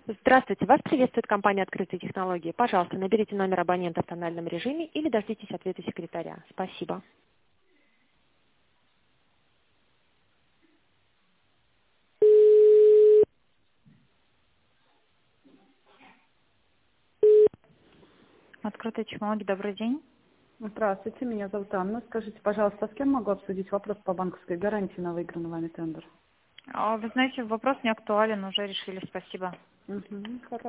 Здравствуйте, вас приветствует компания «Открытые технологии». Пожалуйста, наберите номер абонента в тональном режиме или дождитесь ответа секретаря. Спасибо. Открытые технологии, добрый день. Здравствуйте, меня зовут Анна. Скажите, пожалуйста, с кем могу обсудить вопрос по банковской гарантии на выигранный вами тендер? Вы знаете, вопрос не актуален, уже решили, спасибо. Угу,